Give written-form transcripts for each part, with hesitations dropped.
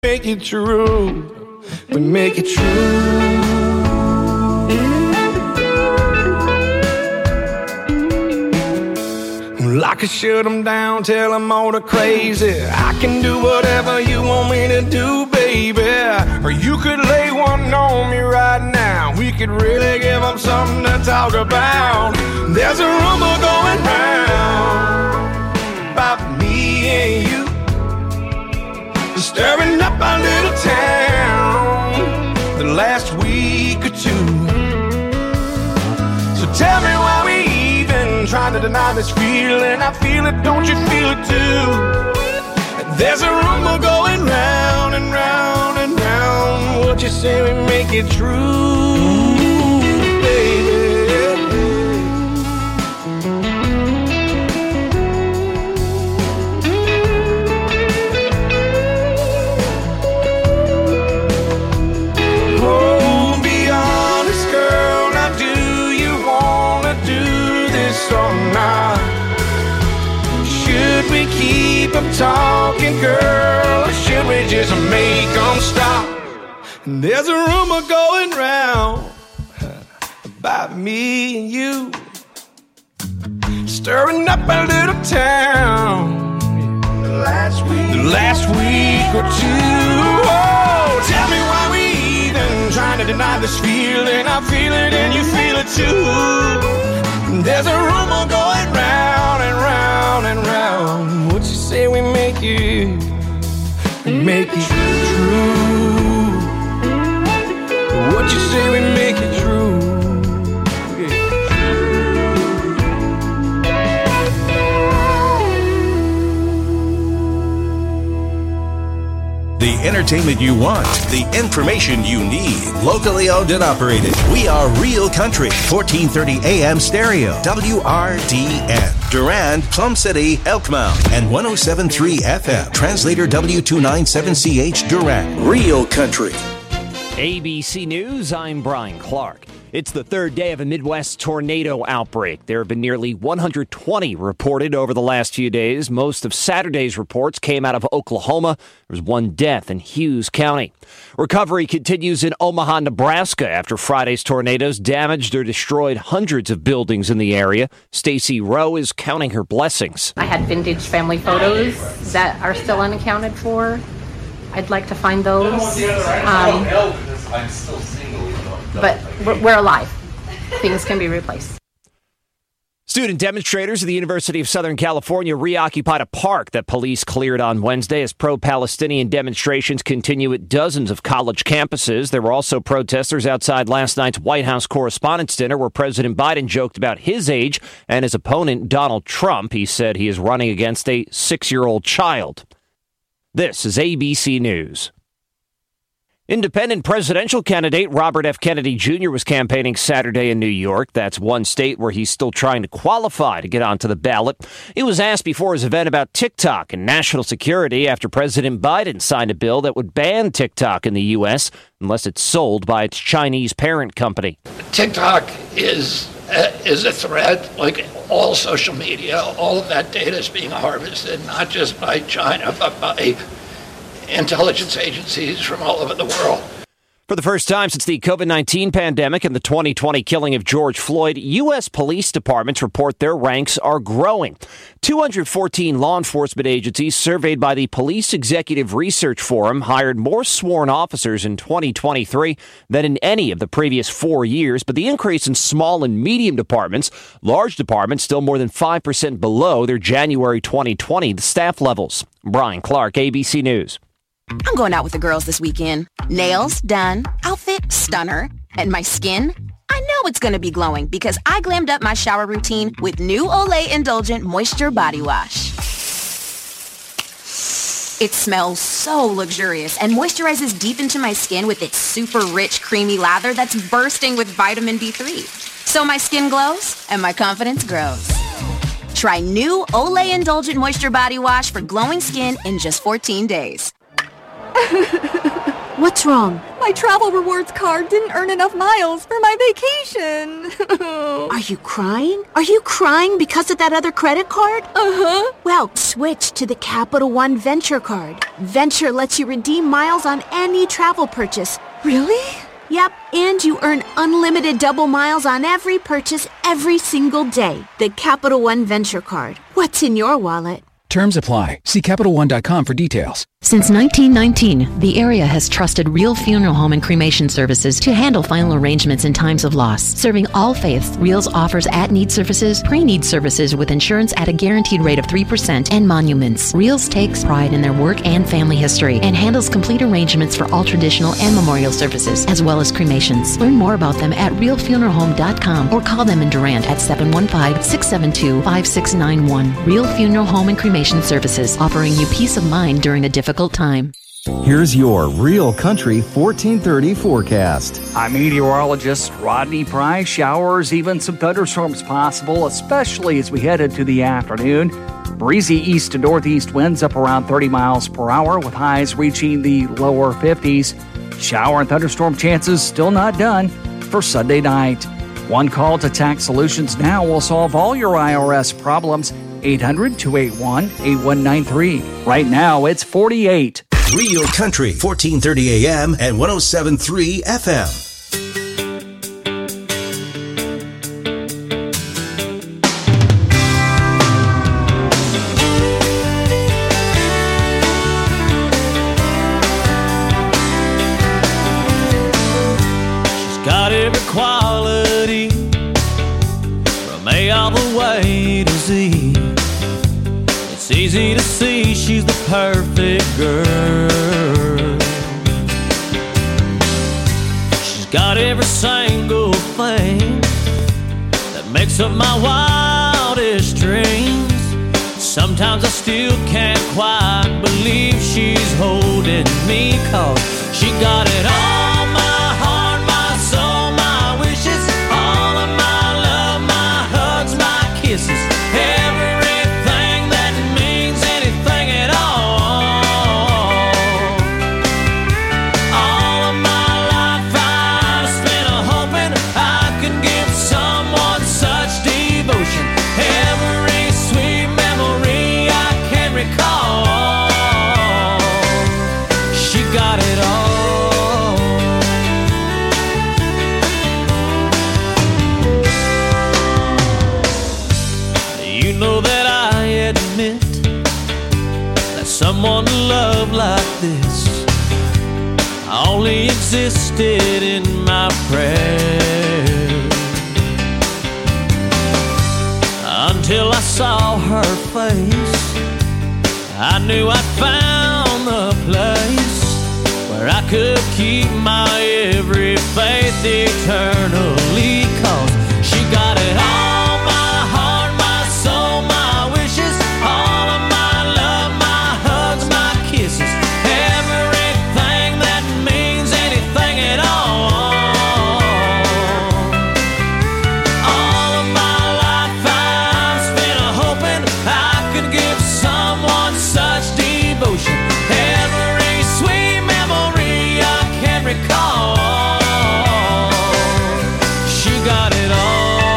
Make it true. We make it true. Well, I could shut them down, tell them all the crazy. I can do whatever you want me to do, baby. Or you could lay one on me right now. We could really give them something to talk about. There's a rumor going round about me and you, stirring up our little town the last week or two. So tell me why we even trying to deny this feeling. I feel it, don't you feel it too? There's a rumor going round and round and round. What you say we make it true, baby? Or not? Should we keep them talking, girl, or should we just make them stop? And there's a rumor going round about me and you, stirring up a little town the last week or two. Oh, tell me why we even trying to deny this feeling. I feel it and you feel it too. There's a rumor going round and round and round. What you say we make it true? What you say we make it true? The entertainment you want, the information you need. Locally owned and operated. We are Real Country, 1430 AM stereo, WRDN. Durand, Plum City, Elkmount, and 107.3 FM. Translator W297CH Durand. Real Country. ABC News, I'm Brian Clark. It's the third day of a Midwest tornado outbreak. There have been nearly 120 reported over the last few days. Most of Saturday's reports came out of Oklahoma. There was one death in Hughes County. Recovery continues in Omaha, Nebraska after Friday's tornadoes damaged or destroyed hundreds of buildings in the area. Stacy Rowe is counting her blessings. I had vintage family photos that are still unaccounted for. I'd like to find those. I'm still single. But we're alive. Things can be replaced. Student demonstrators at the University of Southern California reoccupied a park that police cleared on Wednesday as pro-Palestinian demonstrations continue at dozens of college campuses. There were also protesters outside last night's White House Correspondents' Dinner where President Biden joked about his age and his opponent, Donald Trump. He said he is running against a 6-year-old child. This is ABC News. Independent presidential candidate Robert F. Kennedy Jr. was campaigning Saturday in New York. That's one state where he's still trying to qualify to get onto the ballot. He was asked before his event about TikTok and national security after President Biden signed a bill that would ban TikTok in the U.S. unless it's sold by its Chinese parent company. TikTok is a threat, like all social media. All of that data is being harvested, not just by China, but by intelligence agencies from all over the world. For the first time since the COVID-19 pandemic and the 2020 killing of George Floyd, U.S. police departments report their ranks are growing. 214 law enforcement agencies surveyed by the Police Executive Research Forum hired more sworn officers in 2023 than in any of the previous 4 years. But the increase in small and medium departments, large departments still more than 5% below their January 2020 staff levels. Brian Clark, ABC News. I'm going out with the girls this weekend. Nails done, outfit stunner, and my skin, I know it's going to be glowing because I glammed up my shower routine with new Olay Indulgent Moisture Body Wash. It smells so luxurious and moisturizes deep into my skin with its super rich, creamy lather that's bursting with vitamin B3. So my skin glows and my confidence grows. Try new Olay Indulgent Moisture Body Wash for glowing skin in just 14 days. What's wrong? My travel rewards card didn't earn enough miles for my vacation. Are you crying? Are you crying because of that other credit card? Uh-huh. Well, switch to the Capital One Venture card. Venture lets you redeem miles on any travel purchase. Really? Yep, and you earn unlimited double miles on every purchase every single day. The Capital One Venture card. What's in your wallet? Terms apply. See CapitalOne.com for details. Since 1919, the area has trusted Real Funeral Home and Cremation Services to handle final arrangements in times of loss. Serving all faiths, Reals offers at-need services, pre-need services with insurance at a guaranteed rate of 3%, and monuments. Reals takes pride in their work and family history and handles complete arrangements for all traditional and memorial services, as well as cremations. Learn more about them at realfuneralhome.com or call them in Durant at 715-672-5691. Real Funeral Home and Cremation Services, offering you peace of mind during a difficult time. Here's your Real Country 1430 forecast. I'm meteorologist Rodney Price. Showers, even some thunderstorms possible, especially as we head into the afternoon. Breezy east to northeast winds up around 30 miles per hour with highs reaching the lower 50s. Shower and thunderstorm chances still not done for Sunday night. One call to Tax Solutions Now will solve all your IRS problems. 800-281-8193. Right now, it's 48. Real Country, 1430 AM and 107.3 FM. She's got every quality from A all the way to Z. It's easy to see she's the perfect girl. She's got every single thing that makes up my wildest dreams. Sometimes I still can't quite believe she's holding me, 'cause she got it all, my heart, my soul, my wishes, all of my love, my hugs, my kisses, everything that means anything at all. All of my life I've spent hoping I could give someone such devotion. Every sweet memory I can recall, she got it all. You know that I admit that someone to love like this only existed in my prayers, until I saw her face. I knew I'd found the place where I could keep my every faith eternally, 'cause she got it all, my heart, my soul, my wishes, all of my love, my hugs, my kisses, everything that means anything at all. All of my life I've spent hoping I could give someone such devotion. Every sweet memory I can recall, she got it all.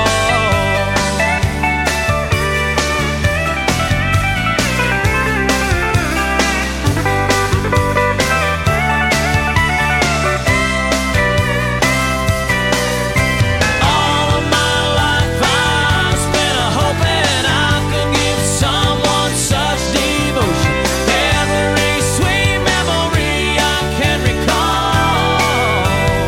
All of my life I've spent hoping I could give someone such devotion. Every sweet memory I can recall.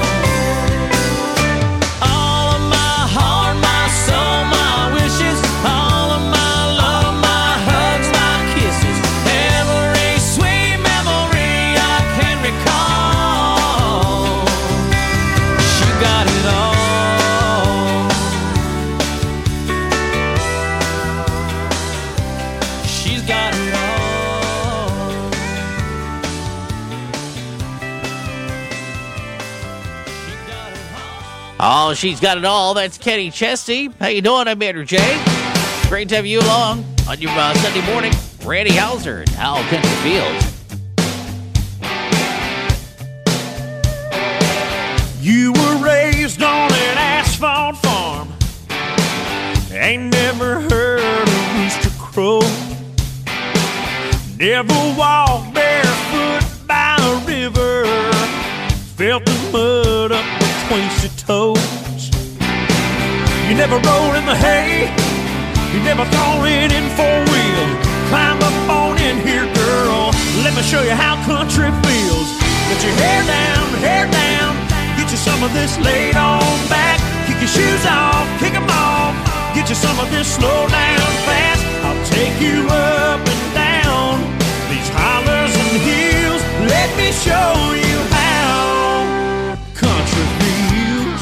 All of my heart, my soul, my wishes, all of my love, my hugs, my kisses, every sweet memory I can recall. She got it all. She's got it all. Oh, she's got it all. That's Kenny Chesney. How you doing? I'm Andrew J. Great to have you along on your Sunday morning. Randy Hauser and Howell Country Fields. Never walked barefoot by a river, felt the mud up between your toes. You never rolled in the hay, you never thrown it in four-wheel. Climb up on in here, girl, let me show you how country feels. Get your hair down, get you some of this laid on back. Kick your shoes off, kick them off, get you some of this slow down fast. I'll take you up and down these hollers and hills. Let me show you how country feels.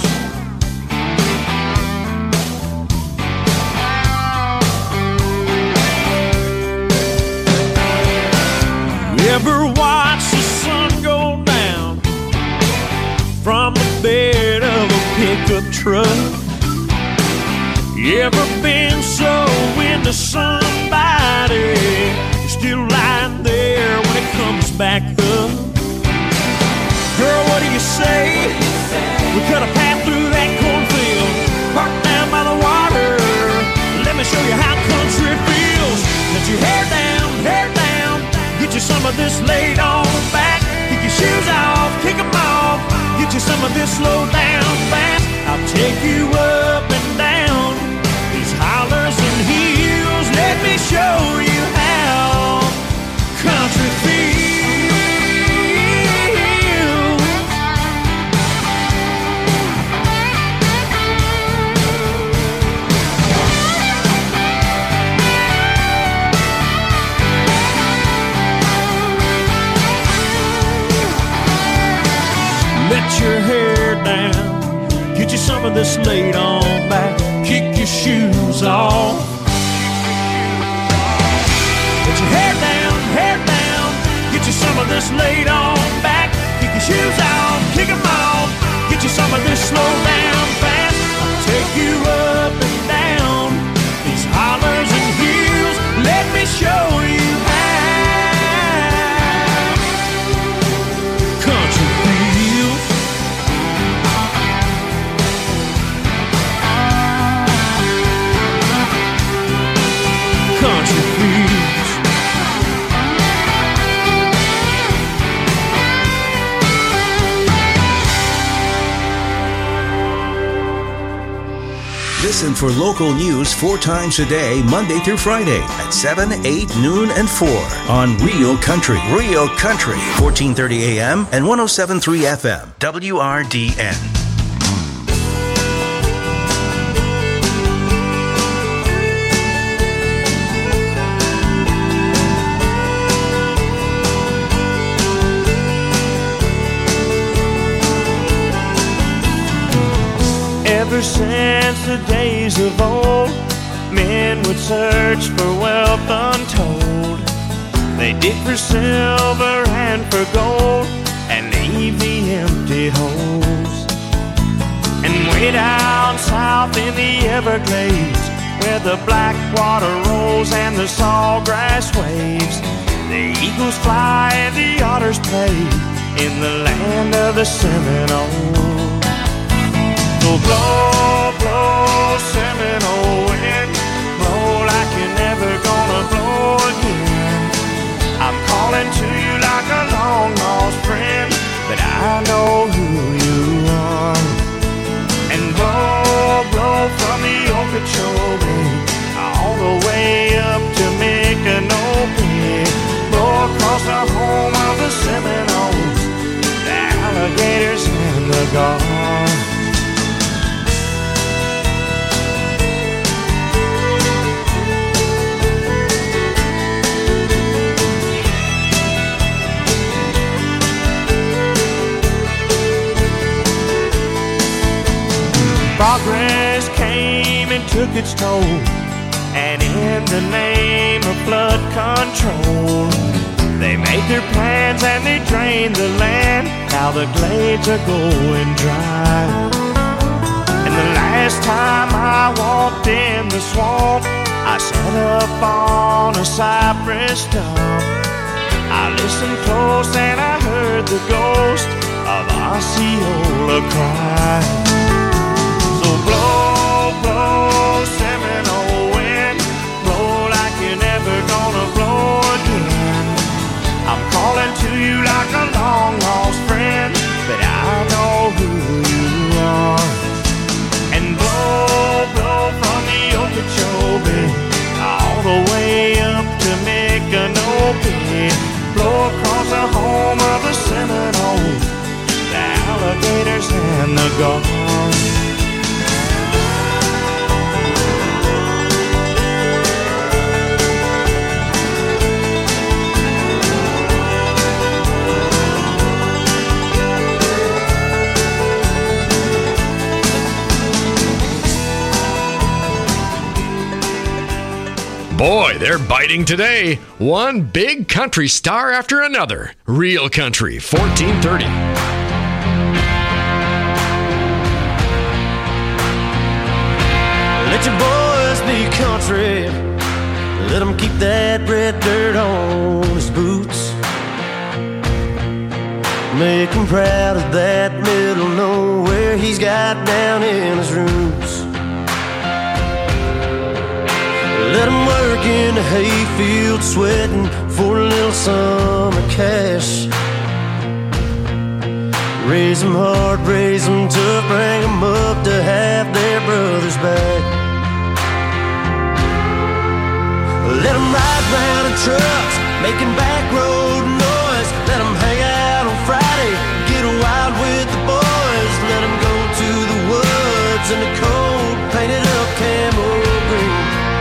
You ever watch the sun go down from the bed of a pickup truck? You ever been so into somebody you're still lying there when it comes back up? Girl, what do you say? We cut a path through that cornfield, parked down by the water. Let me show you how country feels. Let your hair down, get you some of this laid on back. Kick your shoes off, kick them off, get you some of this slow down fast. I'll take you up and down these hollers and hills. Let me show you how country feels. Let your hair down, get you some of this laid on back. Kick your shoes off. Let your hair down, get you some of this laid on back. Kick your shoes off, kick them off, get you some of this slow down fast. I'll take you up and down these hollers and hills. Let me show you how country feels. Country feels. Listen for local news 4 times a day, Monday through Friday at 7, 8, noon, and 4 on Real Country. Real Country, 1430 AM and 107.3 FM, WRDN. Ever since the days of old, men would search for wealth untold. They dig for silver and for gold and leave the empty holes. And way down south in the Everglades, where the black water rolls and the sawgrass waves, the eagles fly and the otters play in the land of the Seminoles. So blow, blow, Seminole wind, blow like you're never gonna blow again. I'm calling to you like a long-lost friend, but I know who you are. And blow, blow from the Okeechobee all the way up to Micanopy. Blow across the home of the Seminoles, the alligators and the gulls. Progress came and took its toll, and in the name of flood control, they made their plans and they drained the land. Now the glades are going dry. And the last time I walked in the swamp, I sat up on a cypress stump. I listened close and I heard the ghost of Osceola cry. Blow, blow, Seminole wind, blow like you're never gonna blow again. Boy, they're biting today. One big country star after another. Real Country, 1430. Let your boys be country. Let them keep that red dirt on his boots. Make him proud of that middle nowhere he's got down in his roots. Let him work in the hayfield sweating for a little summer cash. Raise them hard, raise them tough, bring them up to have their brothers back. Let them ride round in trucks, making back road noise. Let them hang out on Friday, get wild with the boys. Let them go to the woods in the cold, painted up camo green.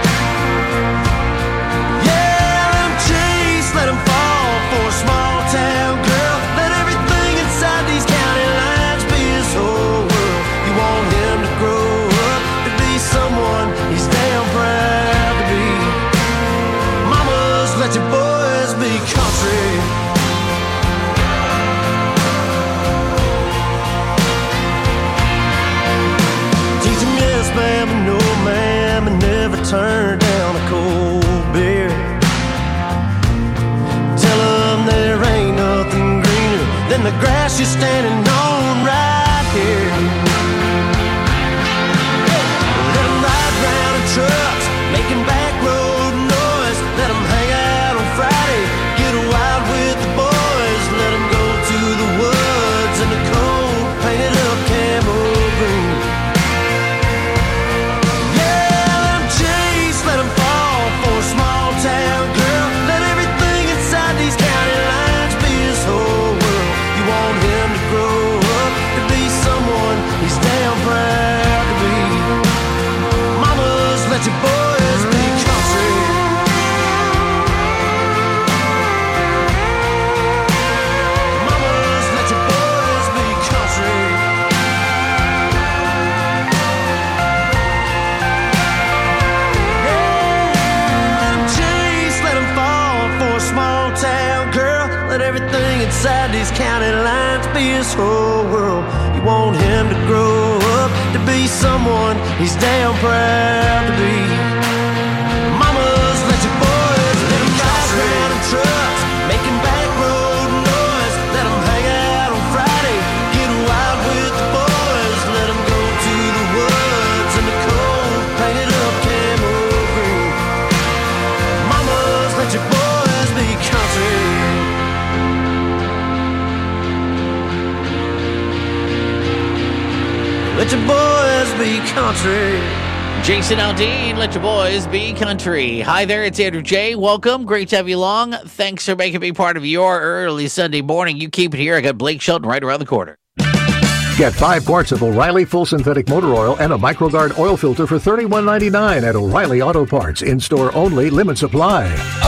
Yeah, let them chase, let them fall for a small town girl. Let everything inside these county lines be his whole world. You want him to grow up to be someone he's damn proud to be. Mamas, let your boys be country. Teach them yes, ma'am, and no, ma'am, and never turn down a cold beer. Tell them there ain't nothing greener than the grass you're standing on right here. Let them ride round in trucks, making back road noise. Let them hang out on Friday, get wild with the boys. Let them go to the woods in the cold, painted up camo green. Yeah, let them chase, let them fall for a small town girl. Let everything inside these county lines be his whole world. You want him to grow up to be someone he's damn proud to be. Mamas, let your boys be country. Mamas, let your boys be country. Yeah, let them chase, let them fall for a small town girl. Let everything inside these county lines be his whole world. You want him to grow up to be someone he's damn proud to be. Mamas, let your boys let them ride around in trucks, making back road noise. Let them hang out on Friday, get wild with the boys. Let them go to the woods in the cold, painted up camo green. Mamas, let your boys be country. Let your boys be country. Jason Aldean, let your boys be country. Hi there, it's Andrew J. Welcome. Great to have you along. Thanks for making me part of your early Sunday morning. You keep it here. I got Blake Shelton right around the corner. Get 5 quarts of O'Reilly Full Synthetic Motor Oil and a MicroGuard oil filter for $31.99 at O'Reilly Auto Parts. In-store only, limit supply.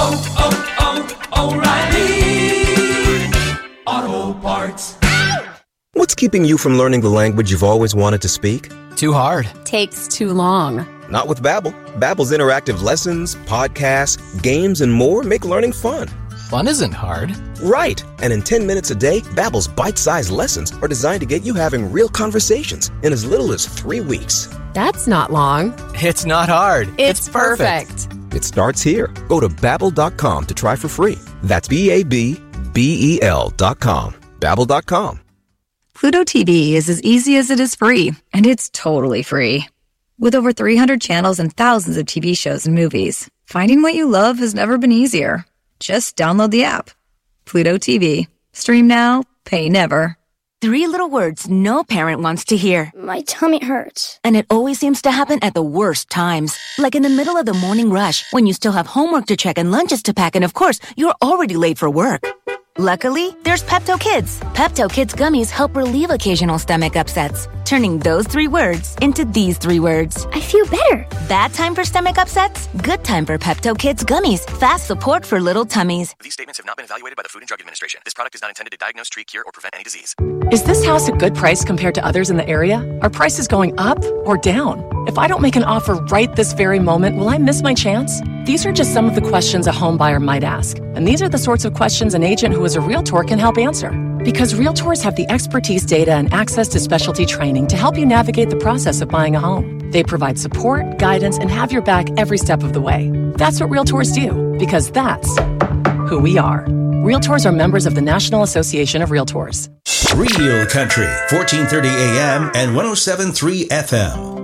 O'Reilly Auto Parts. What's keeping you from learning the language you've always wanted to speak? Too hard. Takes too long. Not with Babbel. Babbel's interactive lessons, podcasts, games, and more make learning fun. Fun isn't hard. Right. And in 10 minutes a day, Babbel's bite-sized lessons are designed to get you having real conversations in as little as 3 weeks. That's not long. It's not hard. It's perfect. It starts here. Go to Babbel.com to try for free. That's Babbel.com. Babbel.com. Pluto TV is as easy as it is free, and it's totally free. With over 300 channels and thousands of TV shows and movies, finding what you love has never been easier. Just download the app. Pluto TV. Stream now, pay never. 3 little words no parent wants to hear. My tummy hurts. And it always seems to happen at the worst times. Like in the middle of the morning rush, when you still have homework to check and lunches to pack, and of course, you're already late for work. Luckily, there's Pepto Kids. Pepto Kids gummies help relieve occasional stomach upsets, turning those 3 words into these 3 words. I feel better. Bad time for stomach upsets? Good time for Pepto Kids gummies. Fast support for little tummies. These statements have not been evaluated by the Food and Drug Administration. This product is not intended to diagnose, treat, cure, or prevent any disease. Is this house a good price compared to others in the area? Are prices going up or down? If I don't make an offer right this very moment, will I miss my chance? These are just some of the questions a home buyer might ask. And these are the sorts of questions an agent who is a Realtor can help answer. Because Realtors have the expertise, data, and access to specialty training to help you navigate the process of buying a home. They provide support, guidance, and have your back every step of the way. That's what Realtors do, because that's who we are. Realtors are members of the National Association of Realtors. Real Country, 1430 AM and 107.3 FM.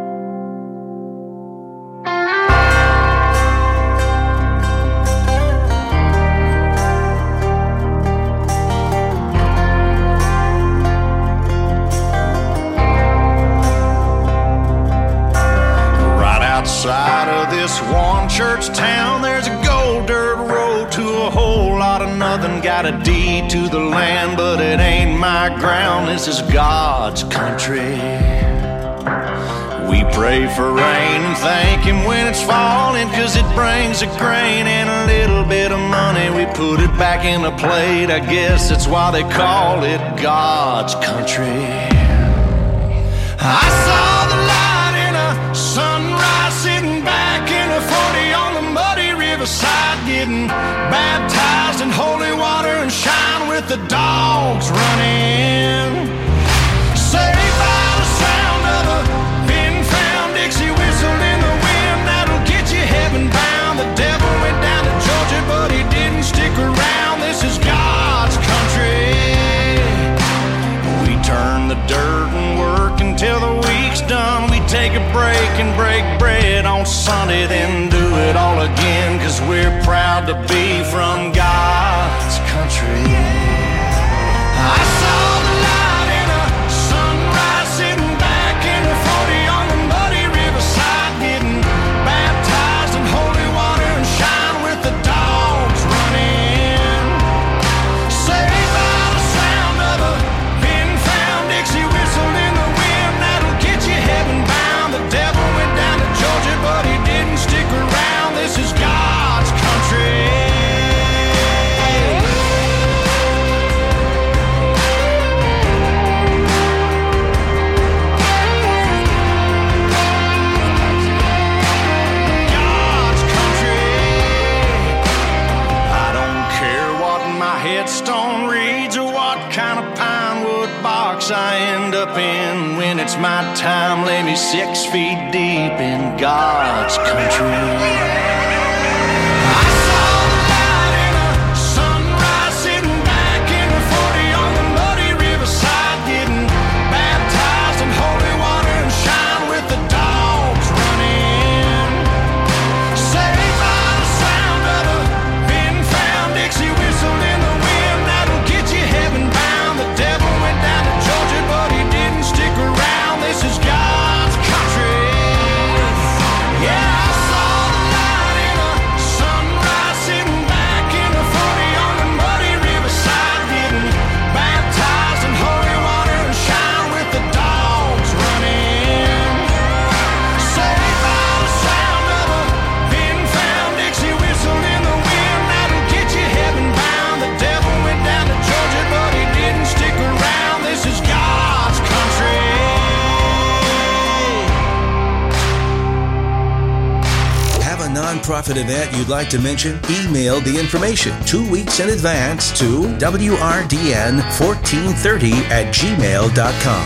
Outside of this one church town, there's a gold dirt road to a whole lot of nothing. Got a deed to the land, but it ain't my ground. This is God's country. We pray for rain and thank Him when it's falling, 'cause it brings a grain and a little bit of money. We put it back in a plate, I guess that's why they call it God's country. I saw the light in a sunrise, sitting back in a 40 on the muddy riverside, getting baptized in holy water and shine with the dogs running. Saved by the sound of a pin-found Dixie whistle in the wind that'll get you heaven bound. The devil went down to Georgia, but he didn't stick around. This is God's country. We turn the dirt and work until the week's done. We take a break and break bread on Sunday, then do it all again, 'cause we're proud to be from God's country. I saw the light in a sunrise, sitting back in a 40 on the muddy riverside, getting baptized in holy water and shine with the dogs running. Saved by the sound of a pin-found Dixie whistle in the wind that'll get you heaven bound. The devil went down to Georgia, but he didn't stick around. This is God's country. God's country. I don't care what my headstone reads or what kind of pine wood box I end up in. When it's my time, lay me 6 feet deep in God's country. I saw the light in a sunrise, sitting back in a 40 on the muddy riverside, getting baptized in holy water and shine with the dogs running. Saved by the sound of a pin-found Dixie whistle in the wind that'll get you heaven bound. The devil went down to Georgia, but he didn't stick around. This is God's country. Yeah, I saw the light in a sunrise, sitting back in a 40 on the muddy riverside, getting baptized in holy water and shine with the dogs running. Saved by the sound of a pin-found Dixie whistle in the wind that'll get you heaven bound. The devil went down to Georgia, but he didn't stick around. This is God's country. Have a nonprofit event you'd like to mention? Email the information 2 weeks in advance to wrdn1430@gmail.com.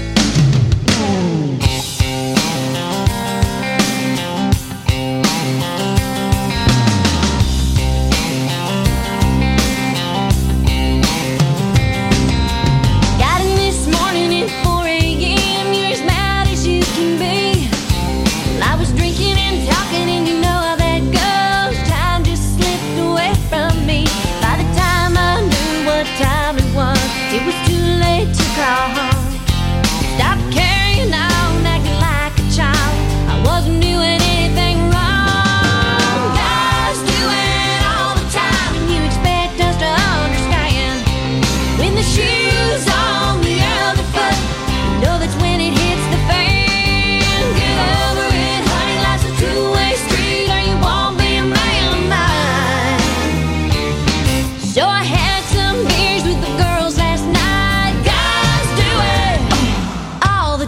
Got in this morning at 4 a.m. You're as mad as you can be. Well, I was drinking and talking, and you know how that goes. Time just slipped away from me. By the time I knew what time it was too late to call home. Stop carrying on, acting like a child. I wasn't doing anything wrong. Guys do it all the time, and you expect us to understand. When the shoe's on the other foot, you know that's when it hits the fan. Get over it, honey, life's a two-way street, or you won't be a man of mine. So I had some beers with the girls last night. Guys do it all the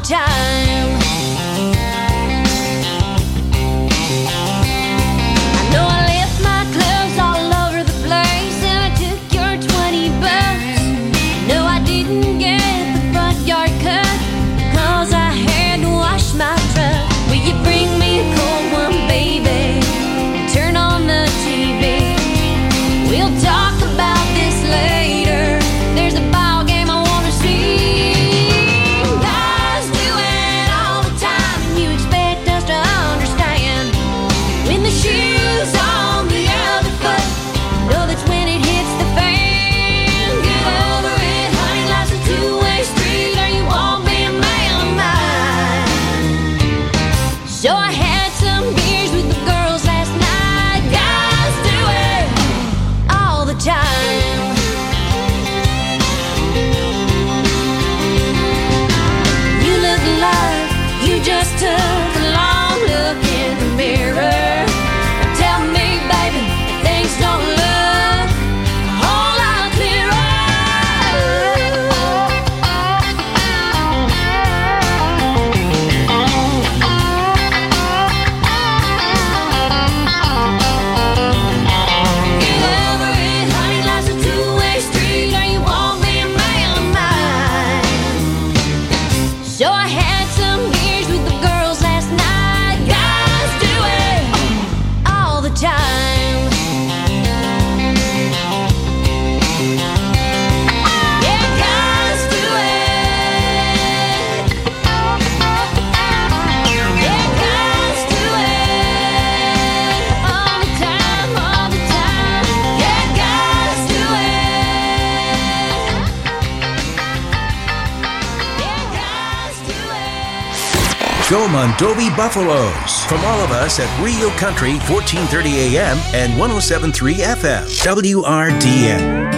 Go Mondovi Buffaloes. From all of us at Real Country 1430 AM and 107.3 FM. WRDN.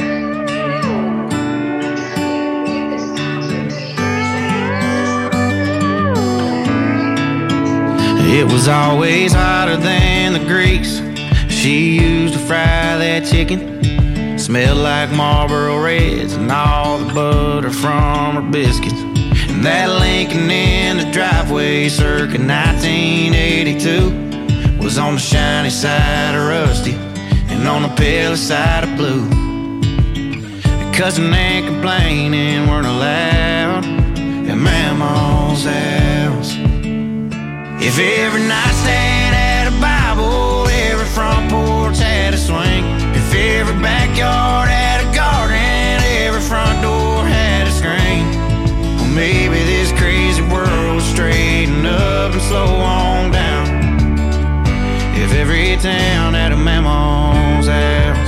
It was always hotter than the grease she used to fry that chicken. Smelled like Marlboro Reds and all the butter from her biscuits. And that Lincoln in the driveway circa 1982 was on the shiny side of rusty and on the pale side of blue. Cussing and complaining weren't allowed at Mama's house. If every nightstand had a Bible, every front porch had a swing. If every backyard had a garden, every front door had a screen. Well, maybe this crazy world would straighten up and slow on down if every town had a Mama's house.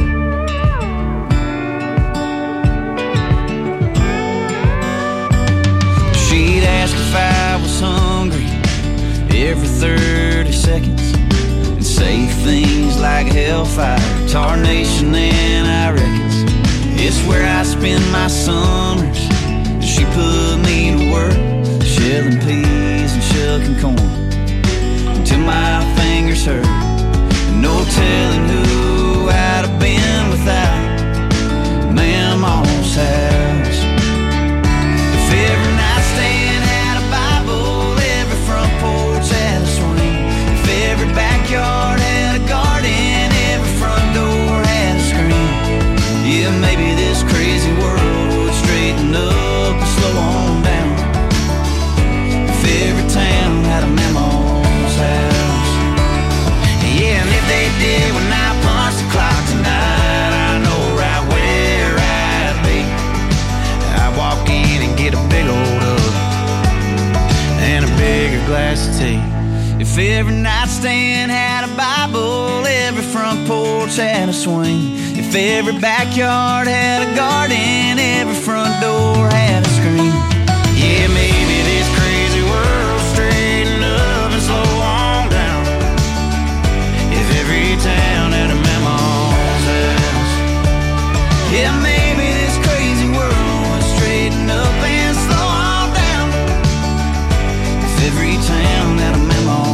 She'd ask if I was hungry every 30 seconds and say things like hellfire, tarnation, and I reckons it's where I spend my summers. She put me to work shelling peas and shucking corn until my fingers hurt. No telling who I'd have been without Mama's house. If every nightstand had a Bible, every front porch had a swing. If every backyard had a garden, every front door had a screen. Yeah, maybe this crazy world would straighten up and slow on down if every town had a Mama's house. Yeah, and if they did when I punch the clock tonight, I know right where I'd be. I'd walk in and get a big old hug and a bigger glass of tea. If every nightstand had a Bible, every front porch had a swing. If every backyard had a garden, every front door had a screen. Yeah, maybe this crazy world straighten up and slow on down if every town had a Mama's house. Yeah, maybe this crazy world would straighten up and slow on down if every town had a Mama's house.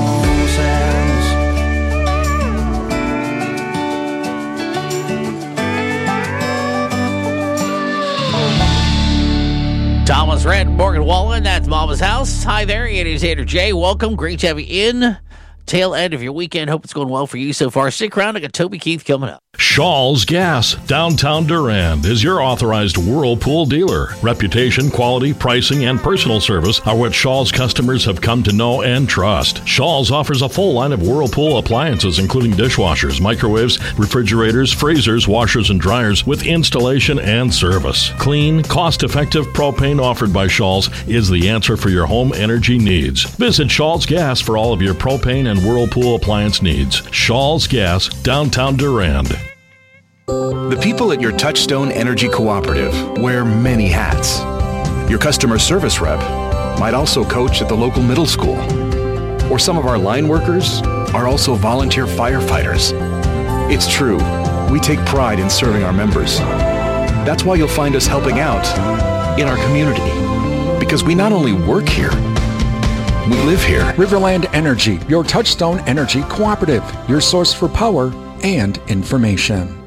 Thomas Rhett, Morgan Wallen, that's Mama's House. Hi there, it is Andrew J. Welcome, great to have you in. Tail end of your weekend. Hope it's going well for you so far. Stick around. I got Toby Keith coming up. Shaw's Gas, downtown Durand, is your authorized Whirlpool dealer. Reputation, quality, pricing, and personal service are what Shaw's customers have come to know and trust. Shaw's offers a full line of Whirlpool appliances, including dishwashers, microwaves, refrigerators, freezers, washers, and dryers with installation and service. Clean, cost-effective propane offered by Shaw's is the answer for your home energy needs. Visit Shaw's Gas for all of your propane and Whirlpool appliance needs. Shaw's Gas, downtown Durand. The people at your Touchstone Energy Cooperative wear many hats. Your customer service rep might also coach at the local middle school. Or some of our line workers are also volunteer firefighters. It's true, we take pride in serving our members. That's why you'll find us helping out in our community. Because we not only work here, we live here. Riverland Energy, your Touchstone Energy Cooperative, your source for power and information.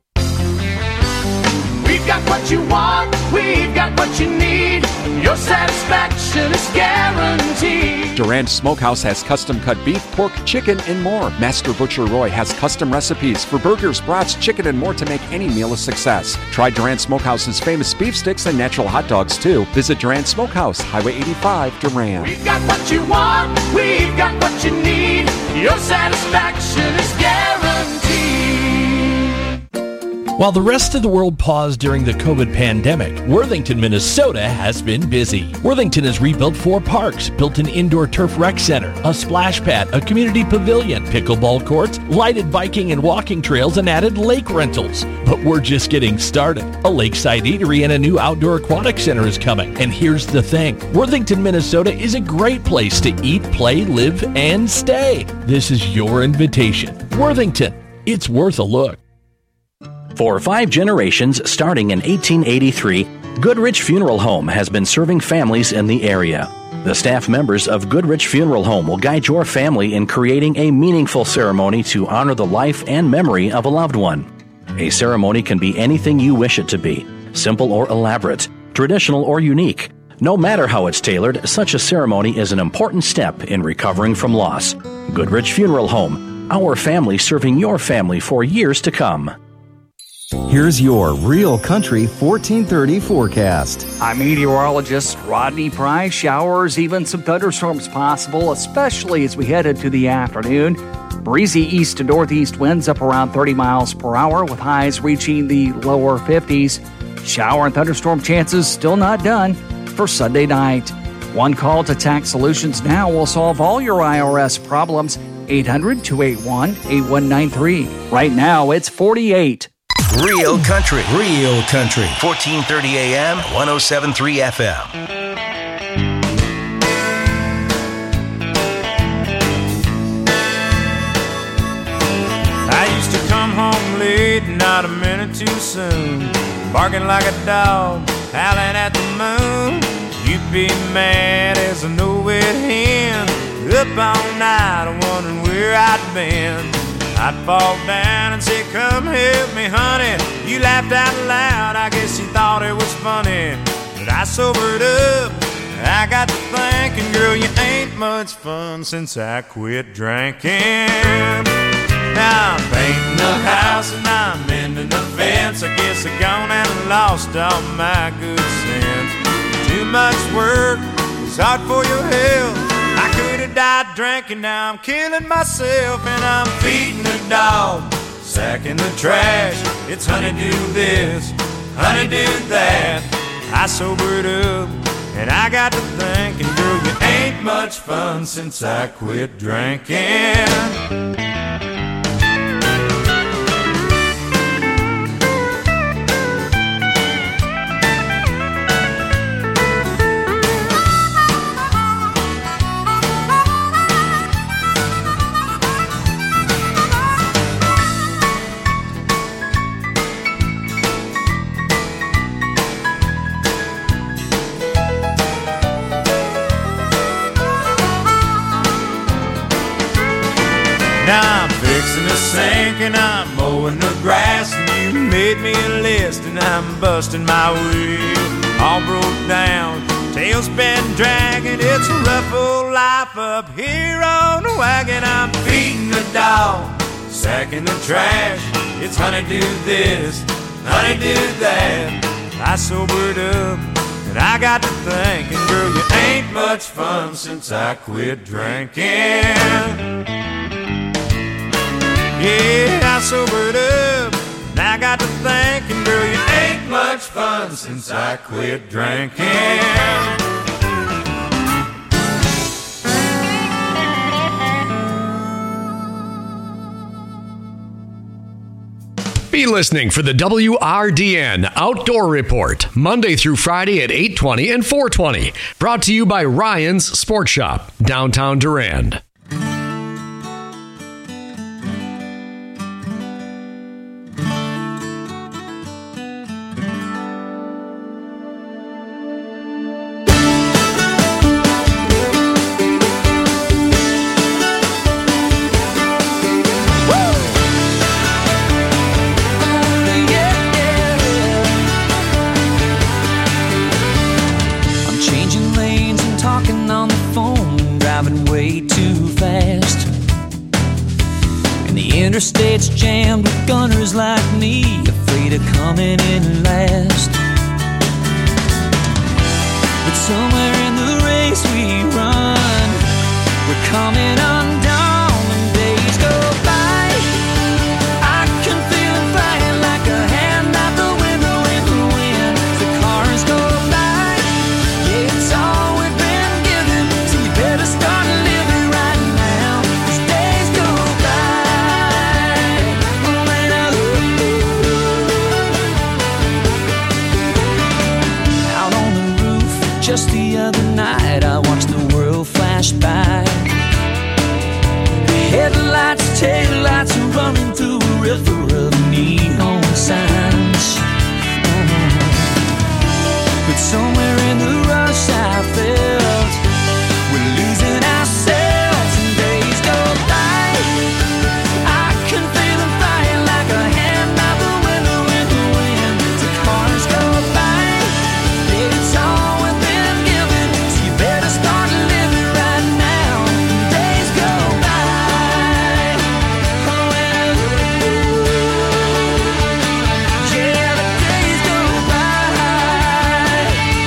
We've got what you want, we've got what you need. Your satisfaction is guaranteed. Durand Smokehouse has custom-cut beef, pork, chicken, and more. Master Butcher Roy has custom recipes for burgers, brats, chicken, and more to make any meal a success. Try Durand Smokehouse's famous beef sticks and natural hot dogs, too. Visit Durand Smokehouse, Highway 85, Durand. We've got what you want, we've got what you need. Your satisfaction is guaranteed. While the rest of the world paused during the COVID pandemic, Worthington, Minnesota has been busy. Worthington has rebuilt 4 parks, built an indoor turf rec center, a splash pad, a community pavilion, pickleball courts, lighted biking and walking trails, and added lake rentals. But we're just getting started. A lakeside eatery and a new outdoor aquatic center is coming. And here's the thing. Worthington, Minnesota is a great place to eat, play, live, and stay. This is your invitation. Worthington. It's worth a look. For 5 generations, starting in 1883, Goodrich Funeral Home has been serving families in the area. The staff members of Goodrich Funeral Home will guide your family in creating a meaningful ceremony to honor the life and memory of a loved one. A ceremony can be anything you wish it to be, simple or elaborate, traditional or unique. No matter how it's tailored, such a ceremony is an important step in recovering from loss. Goodrich Funeral Home, our family serving your family for years to come. Here's your Real Country 1430 forecast. I'm meteorologist Rodney Price. Showers, even some thunderstorms possible, especially as we head into the afternoon. Breezy east to northeast winds up around 30 miles per hour with highs reaching the lower 50s. Shower and thunderstorm chances still not done for Sunday night. One call to Tax Solutions Now will solve all your IRS problems. 800-281-8193. Right now it's 48. Real Country. Real Country. 1430 AM, 107.3 FM. I used to come home late, not a minute too soon, barking like a dog, howling at the moon. You'd be mad as a no-wet hen, up all night wondering where I'd been. I'd fall down and say, come help me, honey. You laughed out loud, I guess you thought it was funny. But I sobered up, I got to thinking, girl, you ain't much fun since I quit drinking. Now I'm painting the house and I'm mending the fence. I guess I gone and lost all my good sense. Too much work, it's hard for your health. I could have died drinking, now I'm killing myself. And I'm feeding the dog, sacking the trash. It's honey do this, honey do that. I sobered up and I got to thinking, girl, you ain't much fun since I quit drinking. Now I'm fixing the sink and I'm mowing the grass, and you made me a list and I'm busting my wheel. All broke down, tail's been dragging. It's a rough old life up here on the wagon. I'm feeding the dog, sacking the trash. It's honey do this, honey do that. I sobered up and I got to thinking, girl, you ain't much fun since I quit drinking. Yeah, I sobered up, and I got to thinking, girl, you ain't much fun since I quit drinking. Be listening for the WRDN Outdoor Report, Monday through Friday at 8:20 and 4:20. Brought to you by Ryan's Sports Shop, downtown Durand. Interstate's jammed with gunners like me, afraid of coming in last. But somewhere in the race we run, we're coming undone when days go by. I can feel it flying like a hand Just the other night I watched the world flash by. Headlights, taillights running through a river of neon signs. But somewhere in the rush I felt we're losing ourselves and days go by. I can feel them flying like a hand out the window in the wind. The cars go by, it's all within given, so you better start living right now. Days go by. Oh, well, yeah, the days go by.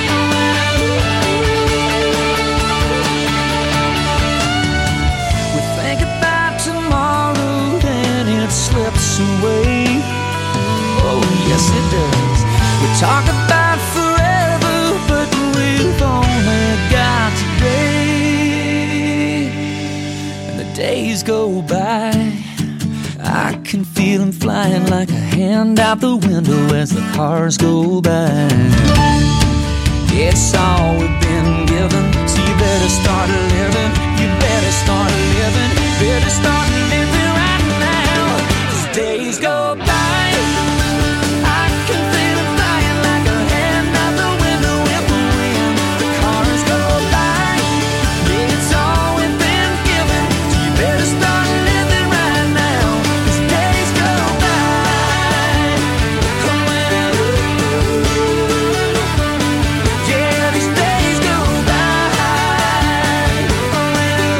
We think about tomorrow, then it slips away. Oh, yes, it does. We talk about forever, but we've only got today. And the days go by. I can feel them flying like a hand out the window as the cars go by. It's all we've been given, so you better start living. You better start living. Better start living right now. 'Cause days go by. I can feel them flying like a hand out the window in the wind. The cars go by. It's all we've been given, so you better start living right now. 'Cause days go by. Oh, well, yeah, these days go by. Oh, well,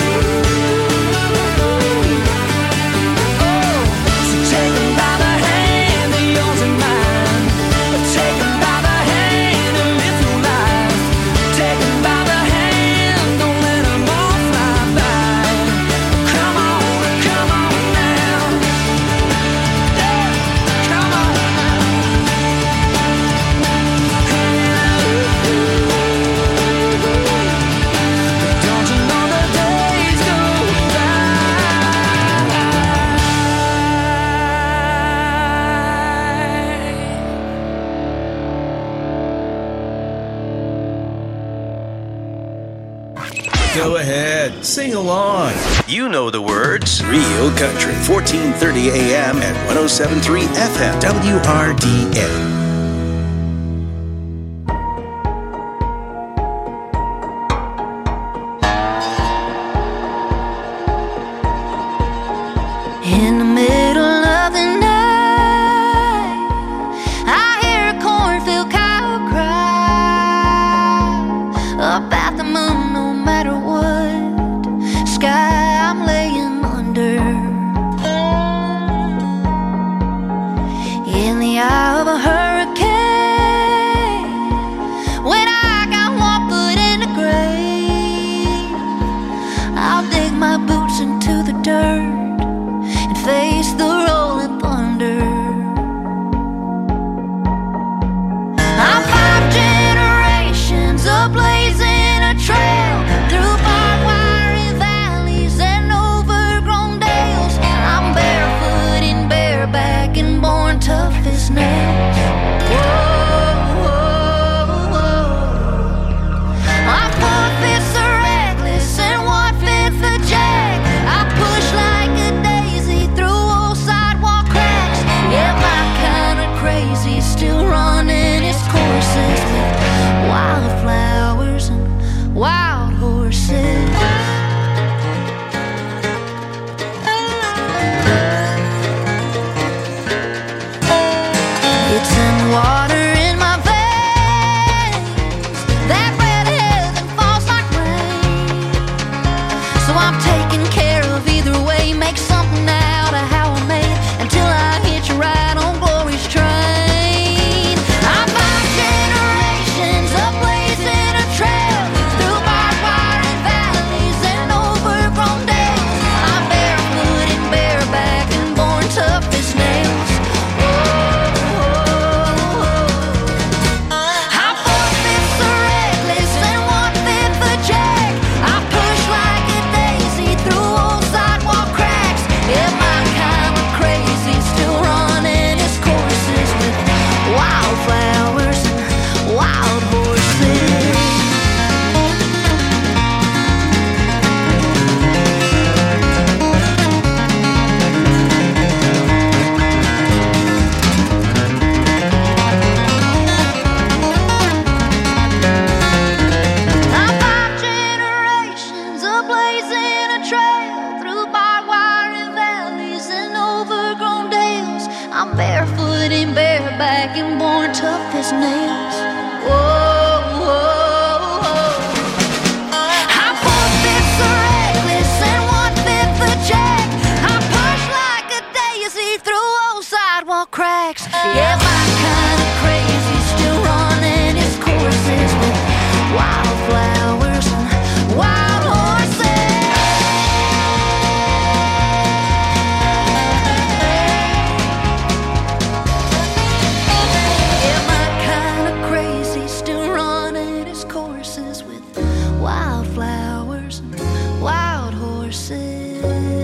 oh, so take 'em by the hand, they're yours and mine. Take 'em by the hand and live your life. Take 'em by the hand, don't let 'em all fly by. Come on now. Yeah, come on now. Don't you know the days go Go ahead, sing along. You know the words. Real Country, 1430 AM and 107.3 FM, WRDN. In the middle of the night, I hear a cornfield cow cry about the moon. No matter what sky I'm laying under, in the eye of a hurricane, Yeah, my kind of crazy, still running its courses with wildflowers and wild horses. Yeah, my kind of crazy, still running its courses with wildflowers and wild horses.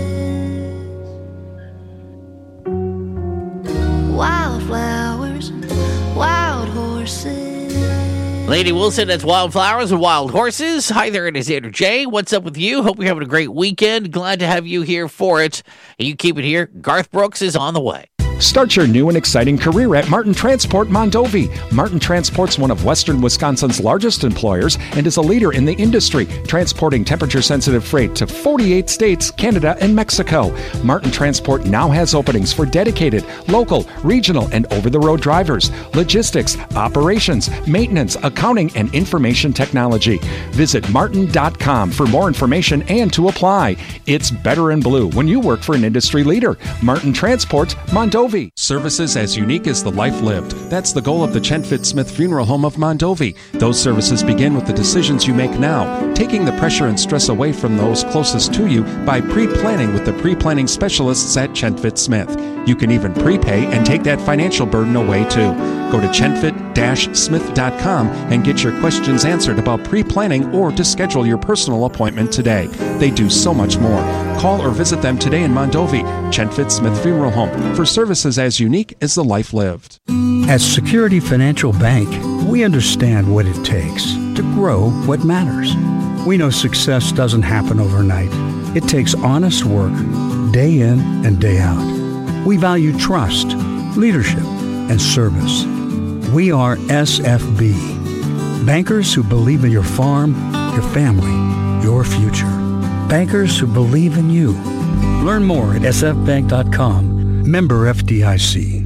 Wildflowers and wild horses. Lady Wilson, that's Wildflowers and Wild Horses. Hi there, it is Andrew J. What's up with you? Hope you're having a great weekend. Glad to have you here for it. You keep it here. Garth Brooks is on the way. Start your new and exciting career at Martin Transport Mondovi. Martin Transport's one of Western Wisconsin's largest employers and is a leader in the industry, transporting temperature-sensitive freight to 48 states, Canada, and Mexico. Martin Transport now has openings for dedicated, local, regional, and over-the-road drivers, logistics, operations, maintenance, accounting, and information technology. Visit martin.com for more information and to apply. It's better in blue when you work for an industry leader. Martin Transport Mondovi. Services as unique as the life lived. That's the goal of the Chenfit Smith Funeral Home of Mondovi. Those services begin with the decisions you make now, taking the pressure and stress away from those closest to you by pre-planning with the pre-planning specialists at Chenfit Smith. You can even prepay and take that financial burden away too. Go to chenfit-smith.com and get your questions answered about pre-planning or to schedule your personal appointment today. They do so much more. Call or visit them today in Mondovi, Chenfit Smith Funeral Home, for services as unique as the life lived. At Security Financial Bank, we understand what it takes to grow what matters. We know success doesn't happen overnight. It takes honest work, day in and day out. We value trust, leadership, and service. We are SFB, bankers who believe in your farm, your family, your future. Bankers who believe in you. Learn more at sfbank.com. Member FDIC.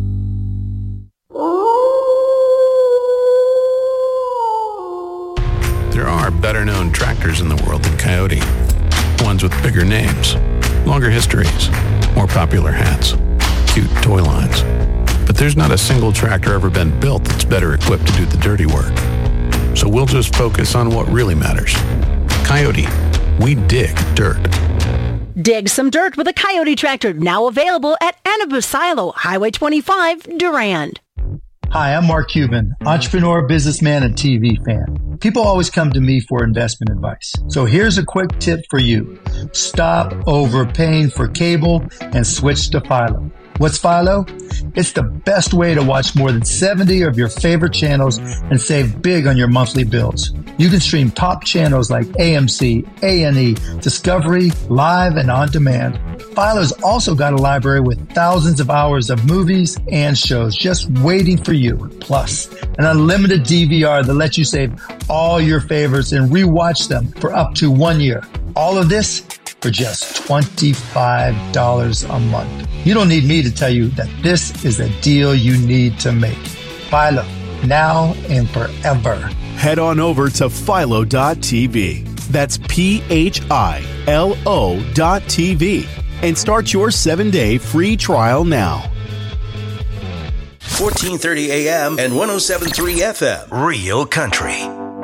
There are better-known tractors in the world than Coyote. Ones with bigger names, longer histories, more popular hats, cute toy lines. But there's not a single tractor ever been built that's better equipped to do the dirty work. So we'll just focus on what really matters. Coyote, we dig dirt. Dig some dirt with a Coyote tractor, now available at Anabu Silo, Highway 25, Durand. Hi, I'm Mark Cuban, entrepreneur, businessman, and TV fan. People always come to me for investment advice. So here's a quick tip for you. Stop overpaying for cable and switch to Philo. What's Philo? It's the best way to watch more than 70 of your favorite channels and save big on your monthly bills. You can stream top channels like AMC, A&E, Discovery, Live, and On Demand. Philo's also got a library with thousands of hours of movies and shows just waiting for you. Plus, an unlimited DVR that lets you save all your favorites and rewatch them for up to 1 year. All of this for just $25 a month. You don't need me to tell you that this is a deal you need to make. Philo, now and forever. Head on over to Philo.tv. That's PHILO.tv. And start your 7-day free trial now. 1430 AM and 107.3 FM. Real Country.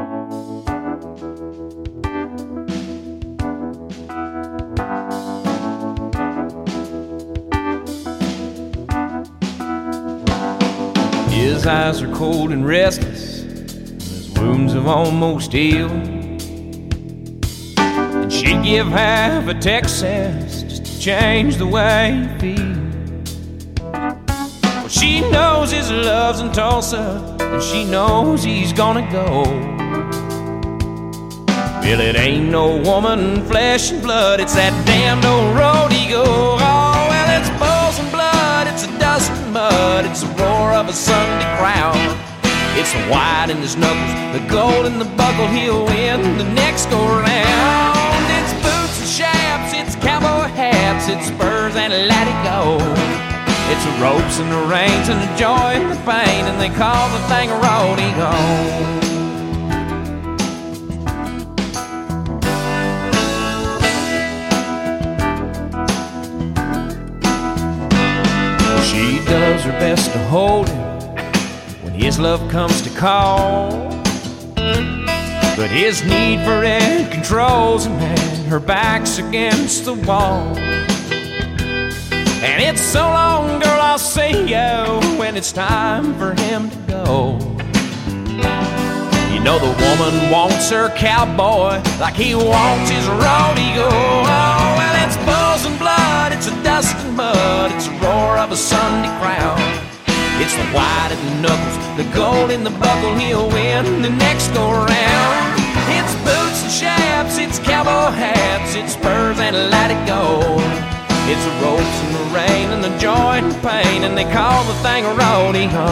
His eyes are cold and restless, his wounds have almost healed. And she'd give half a Texas just to change the way he feels. Well, she knows his love's in Tulsa, and she knows he's gonna go. Well, it ain't no woman, flesh and blood, it's that damned old road he goes. Oh, well, it's bulls and blood, it's a dust and mud, it's the roar of a Sunday crowd. It's the white in his knuckles, the gold in the buckle, he'll win the next go round. It's boots and chaps, it's cowboy hats, it's spurs and let it go. It's the ropes and the reins and the joy and the pain, and they call the thing a road he goes. She does her best wants to hold him when his love comes to call. But his need for it controls him, and her back's against the wall. And it's so long, girl, I'll see you when it's time for him to go. You know the woman wants her cowboy like he wants his rodeo. Oh, well, it's bulls and blood, it's a dust and mud, it's a roar of a Sunday crowd. It's the white in the knuckles, the gold in the buckle, he'll win the next go round. It's boots and chaps, it's cowboy hats, it's spurs and let it go. It's the ropes and the rain and the joy and the pain, and they call the thing a rodeo.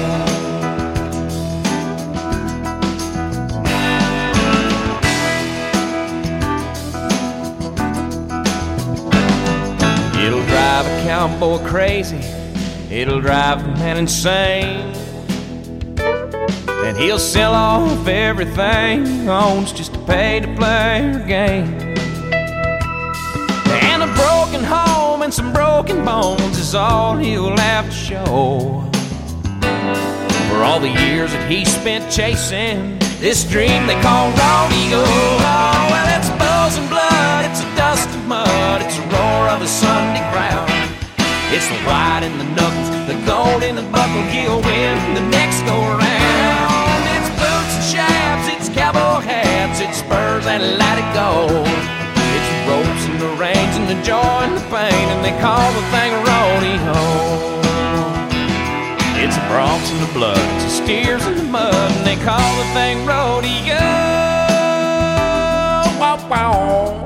It'll drive a cowboy crazy, it'll drive a man insane, and he'll sell off everything he owns just to pay to play her game. And a broken home and some broken bones is all he'll have to show for all the years that he spent chasing this dream they call rodeo. Oh, well, it's bulls and blood, it's a dust and mud, it's a roar of a Sunday crowd. It's the white in the knuckles, the gold in the buckle, he'll win the next go round. It's boots and chaps, it's cowboy hats, it's spurs and let it go. It's the ropes and the reins and the joy and the pain, and they call the thing a rodeo. It's the broncs and the blood, it's the steers and the mud, and they call the thing rodeo. Wow, wow.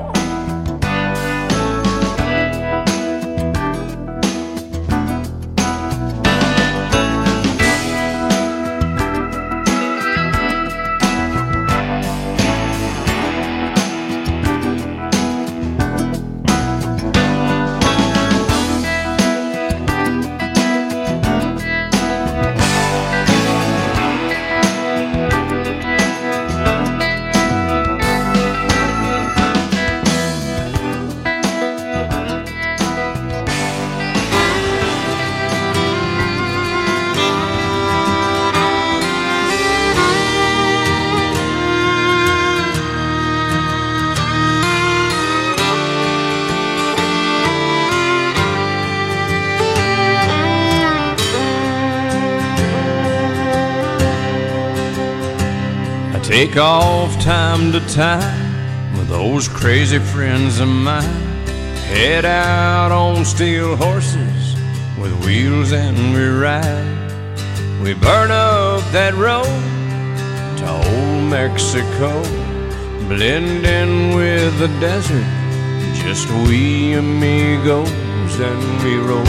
Take off time to time with those crazy friends of mine. Head out on steel horses with wheels and we ride. We burn up that road to old Mexico, blend in with the desert, just we amigos and we roll.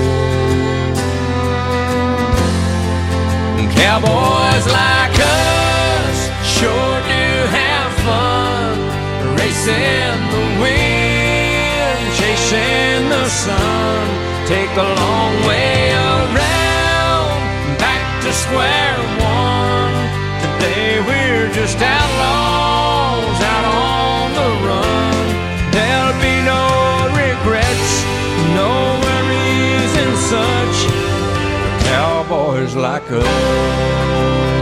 And cowboys like us sure do have fun, racing the wind, chasing the sun. Take the long way around, back to square one. Today we're just outlaws out on the run. There'll be no regrets, no worries and such for cowboys like us.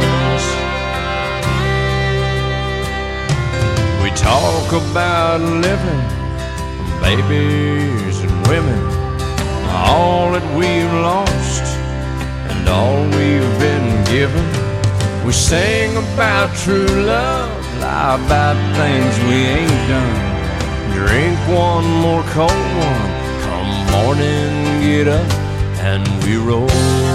Talk about living, babies and women, all that we've lost and all we've been given. We sing about true love, lie about things we ain't done. Drink one more cold one, come morning, get up and we roll.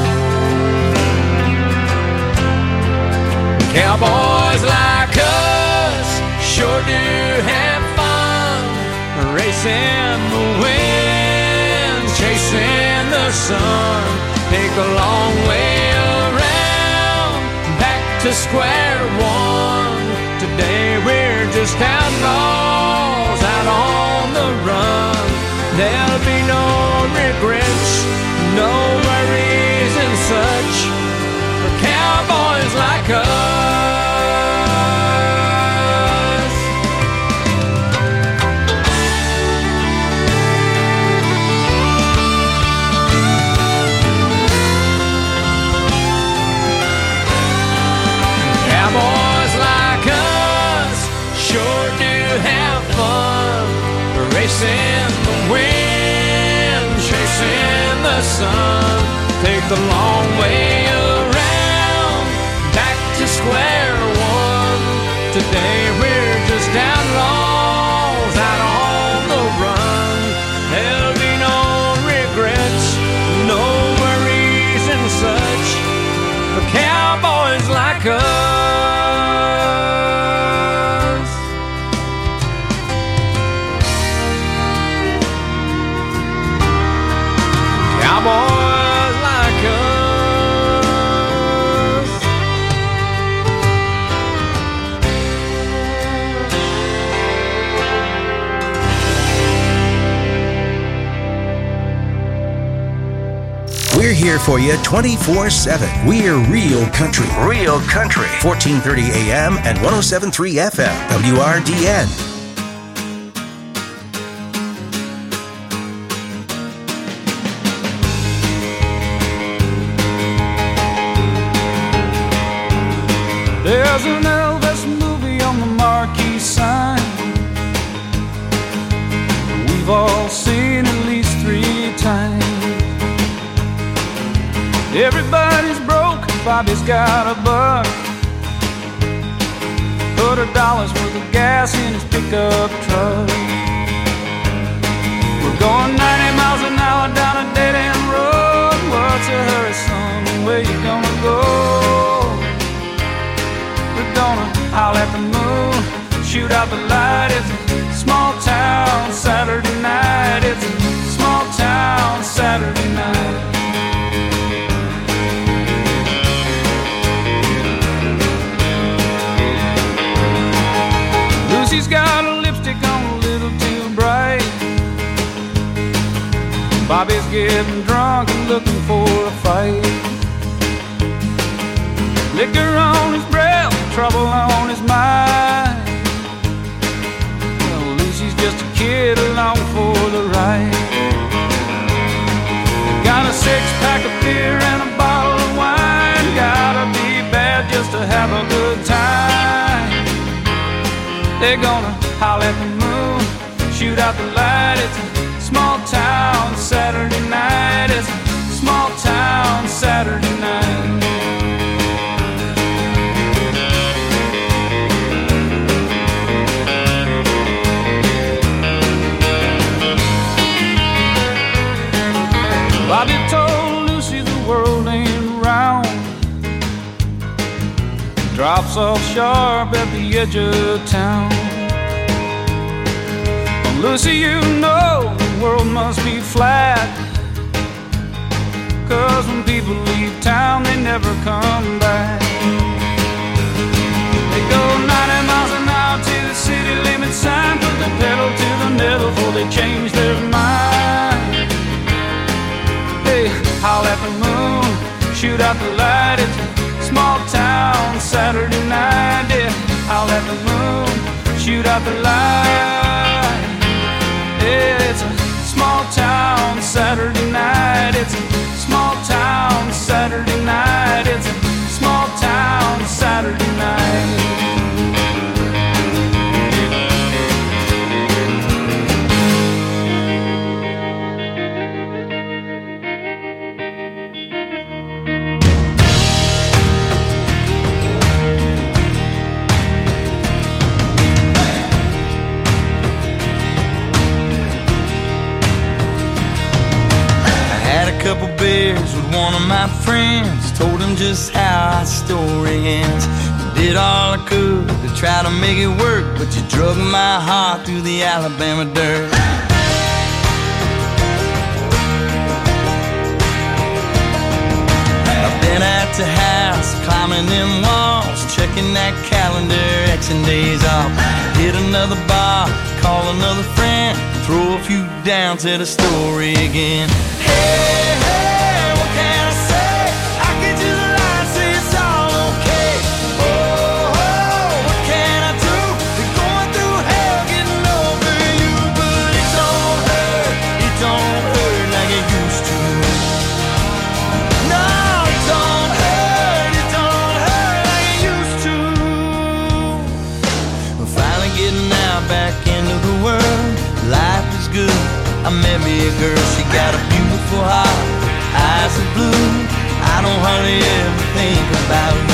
Cowboys like us sure do have fun, racing the wind, chasing the sun. Take a long way around, back to square one. Today we're just outlaws out on the run. There'll be no regrets, no worries and such for cowboys like us. the long way around, back to square one. Today we're just outlaws out on the run. There'll be no regrets, no worries and such for cowboys like us. Cowboys like us. We're here for you 24/7. We're Real Country. Real Country. 1430 AM and 107.3 FM. WRDN. There's an Elvis movie on the marquee sign. We've all seen at least 3 times. Everybody's broke, Bobby's got a buck. Put $1 worth of gas in his pickup truck. We're going 90 miles an hour down a dead-end road. What's a hurry, son? Where you gonna go? We're gonna howl at the moon, shoot out the light. It's a small town Saturday night. It's a small town Saturday night. Lucy's got a lipstick on a little too bright. Bobby's getting drunk and looking for a fight. Liquor on his breath, trouble on his mind. Well, Lucy's just a kid along for the ride. Got a 6-pack of beer and a bottle of wine. Gotta be bad just to have a good time. They're gonna howl at the moon, shoot out the light. It's a small town Saturday night. It's a small town Saturday night. Bobby told Lucy the world ain't round. Drops off sharp at the edge of town. Well, Lucy, you know the world must be flat. 'Cause when people leave town, they never come back. They go 90 miles an hour to the city limit sign. Put the pedal to the metal before they change their mind. Hey, howl at the moon, shoot out the light. It's a small town Saturday night. Yeah, howl at the moon, shoot out the light. Yeah, it's a small town Saturday night. It's a small town Saturday night. It's a small town Saturday night. Couple beers with one of my friends, told him just how our story ends. Did all I could to try to make it work, but you drug my heart through the Alabama dirt. I've been at the house, climbing them walls, checking that calendar, Xing days off. Hit another bar, call another friend, throw a few down to the story again. Hey, hey, what can I say? I could just lie and say it's all okay. Oh, oh, what can I do? Been going through hell getting over you, but it don't hurt like it used to. No, it don't hurt like it used to. We're finally getting out back into the world. Life is good. I met me a girl, she got a beautiful heart, eyes of blue. I don't hardly ever think about you.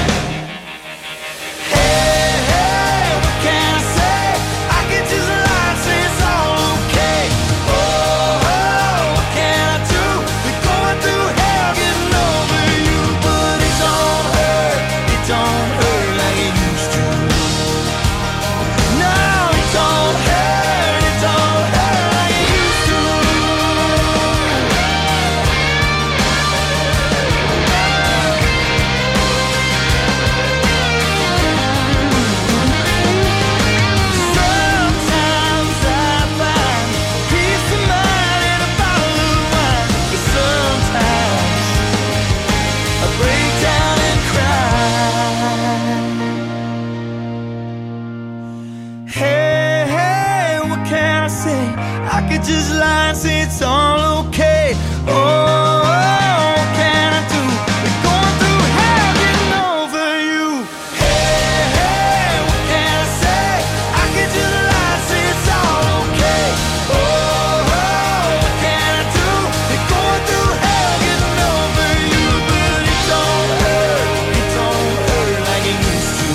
Just lie and say it's all okay. Oh, what can I do? We're going through hell getting over you. Hey, hey, what can I say? I can just lie and say it's all okay. Oh, what can I do? We're going through hell getting over you. But it don't hurt like it used to.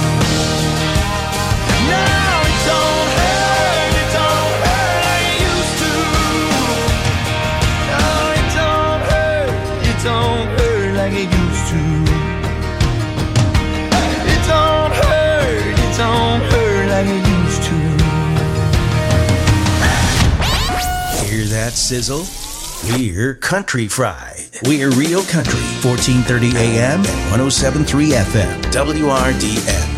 No, it don't hurt, it don't hurt like it used to. Don't hurt like it used to. It don't hurt like it used to. Hear that sizzle? We're Country Fried. We're Real Country, 1430 AM and 107.3 FM, WRDN.